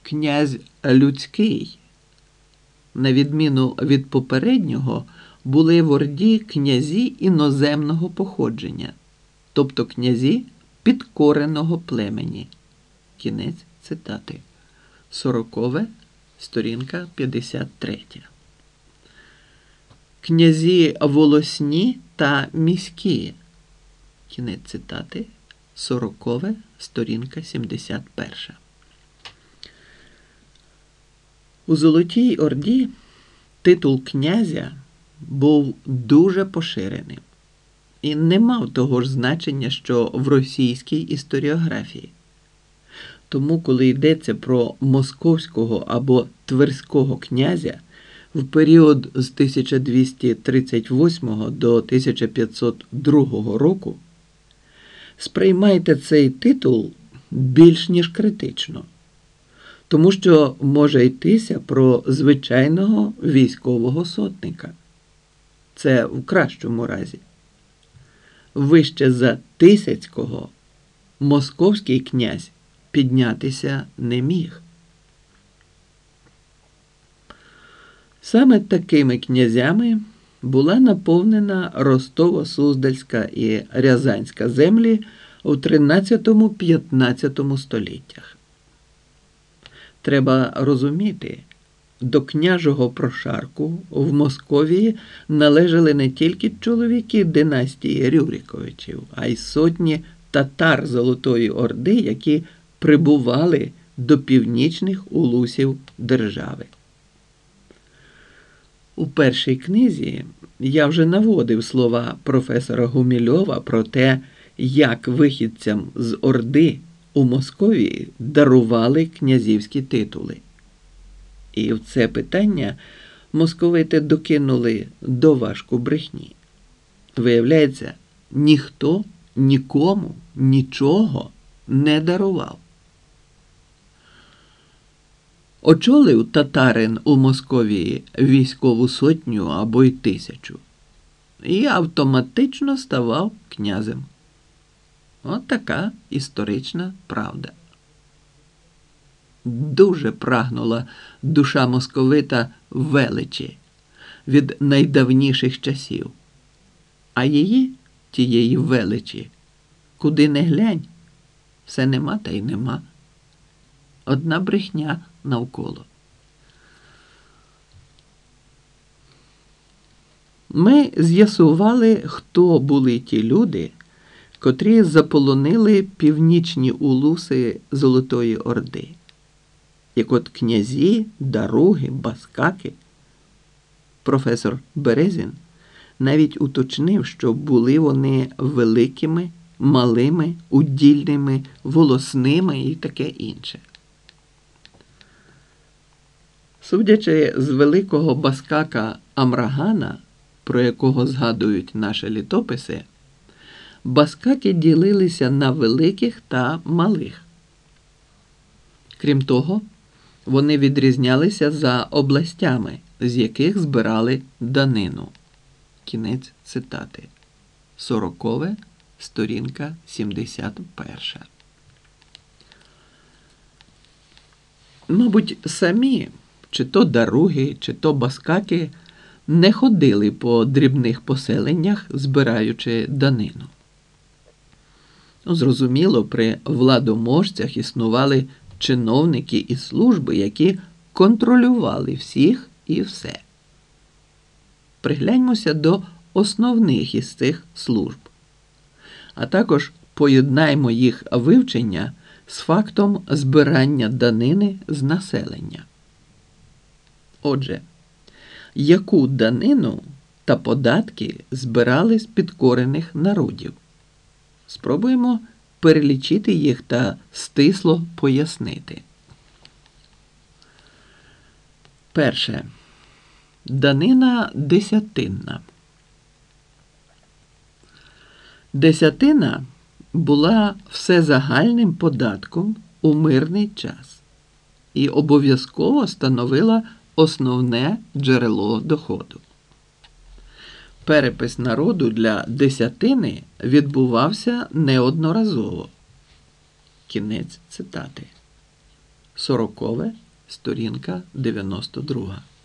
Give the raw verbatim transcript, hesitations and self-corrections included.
князь людський. На відміну від попереднього, були в Орді князі іноземного походження, тобто князі підкореного племені. Кінець цитати. Сорокове, сторінка п'ятдесят три. Князі волосні та міські. Кінець цитати. Сорокове, сторінка сімдесят перша. У Золотій Орді титул князя був дуже поширеним і не мав того ж значення, що в російській історіографії. Тому, коли йдеться про московського або тверського князя в період з тисяча двісті тридцять восьмого до тисяча п'ятсот другого року, сприймайте цей титул більш ніж критично, тому що може йтися про звичайного військового сотника. Це в кращому разі. Вище за Тисяцького московський князь піднятися не міг. Саме такими князями була наповнена Ростово-Суздальська і Рязанська землі у тринадцятому-п'ятнадцятому століттях. Треба розуміти, до княжого прошарку в Московії належали не тільки чоловіки династії Рюриковичів, а й сотні татар Золотої Орди, які прибували до північних улусів держави. У першій книзі я вже наводив слова професора Гумільова про те, як вихідцям з Орди у Московії дарували князівські титули. І в це питання московити докинули доважку брехні. Виявляється, ніхто нікому нічого не дарував. Очолив татарин у Московії військову сотню або й тисячу і автоматично ставав князем. От така історична правда. Дуже прагнула душа московита величі від найдавніших часів. А її, тієї величі, куди не глянь, все нема та й нема. Одна брехня навколо. Ми з'ясували, хто були ті люди, котрі заполонили північні улуси Золотої Орди. Як от князі, даруги, баскаки. Професор Березін навіть уточнив, що були вони великими, малими, удільними, волосними і таке інше. Судячи з великого баскака Амрагана, про якого згадують наші літописи, баскаки ділилися на великих та малих. Крім того, вони відрізнялися за областями, з яких збирали данину. Кінець цитати. Сорокове, сторінка сімдесят перша. Мабуть, самі, чи то даруги, чи то баскаки, не ходили по дрібних поселеннях, збираючи данину. Зрозуміло, при владоможцях існували чиновники і служби, які контролювали всіх і все. Пригляньмося до основних із цих служб. А також поєднаймо їх вивчення з фактом збирання данини з населення. Отже, яку данину та податки збирали з підкорених народів? Спробуємо перелічити їх та стисло пояснити. Перше. Данина десятинна. Десятина була всезагальним податком у мирний час і обов'язково становила основне джерело доходу. Перепис народу для десятини відбувався неодноразово. Кінець цитати. сорокове, сторінка дев'яносто друга.